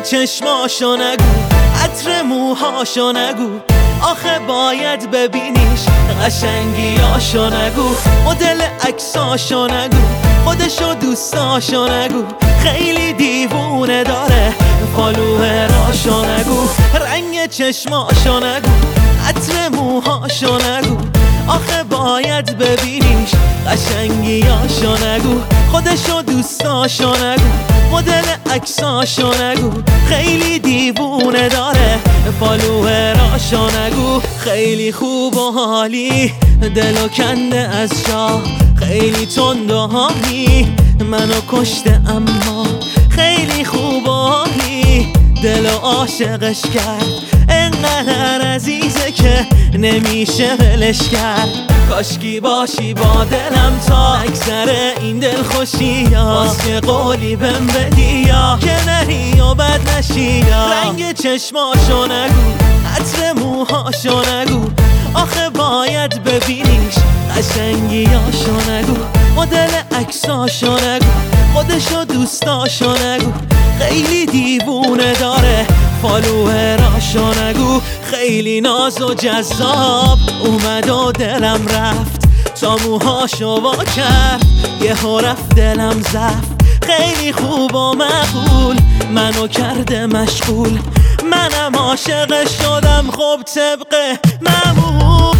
چشماشو نگو، عطر موهاشو نگو، آخه باید ببینیش، قشنگیاشو نگو، مدل عکساشو نگو، خودشو دوستاشو نگو، خیلی دیوونه داره، فالووراشو نگو، رنگ چشماشو نگو، عطر موهاشو نگو، آخه باید ببینیش، قشنگیاشو نگو، خودشو دوستاشو نگو، مدل عکساشو نگو، خیلی دیوونه داره، فالووراشو نگو، خیلی خوب و حالی، دلو کنده از جا، خیلی تند و حالی، منو کشته اما خیلی خوب و حالی، دلو عاشقش کرد، انقدر عزیزه که نمیشه ولش کرد، کاشکی باشی با دلم تا اکثر این دل خوشی ها، واسه قولی بهم بدی یا که نری و بد نشی یا، رنگ چشماشو نگو، عطر موهاشو نگو، آخه باید ببینیش، قشنگیاشو نگو، مدل عکساشو نگو، خودشو دوستاشو نگو، خیلی دیوونه داره، فالووراشو نگو، خیلی ناز و جذاب اومد و دلم رفت، تا موهاشو وا کرد یهو رفت دلم زفت، خیلی خوب و معقول منو کرده مشغول، منم عاشق شدم خب طبق معمول.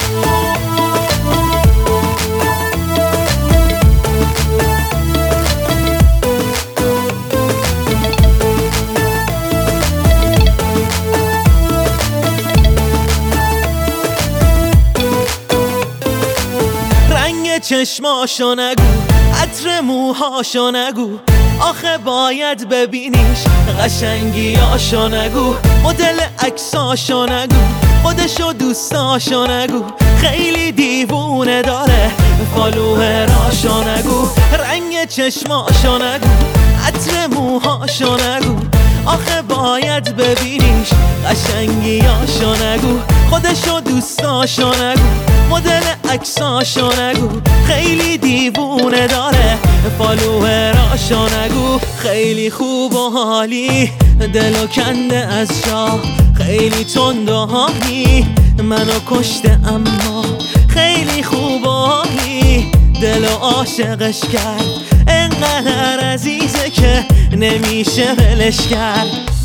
چشماشو نگو، عطر موهاشو نگو، آخه باید ببینیش، قشنگیاشو نگو، مدل عکساشو نگو، خودشو دوستاشو نگو، خیلی دیوونه داره، فالووراشو نگو، رنگ چشماشو نگو، عطر موهاشو نگو، آخه باید ببینیش، قشنگیاشو نگو، خودشو دوستاشو نگو، مدل عکساشو نگو، خیلی دیوونه داره، فالووراشو نگو، خیلی خوب و حالی، دلو کنده از جا، خیلی تند و حالی، منو کشته اما خیلی خوب و حالی، دلو عاشقش کرد، انقدر عزیزه که نمیشه ولش کرد.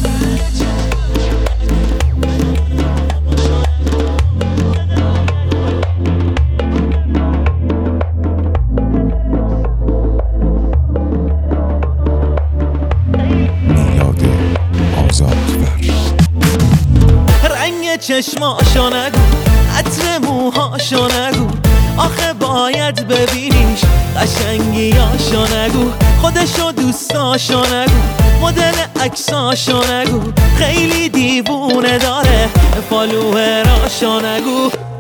چشماشو نگو، عطر موهاشو نگو، آخه باید ببینیش، قشنگیاشو نگو، خودشو دوستاشو نگو، مدل عکساشو نگو، خیلی دیوونه داره، فالووراشو نگو.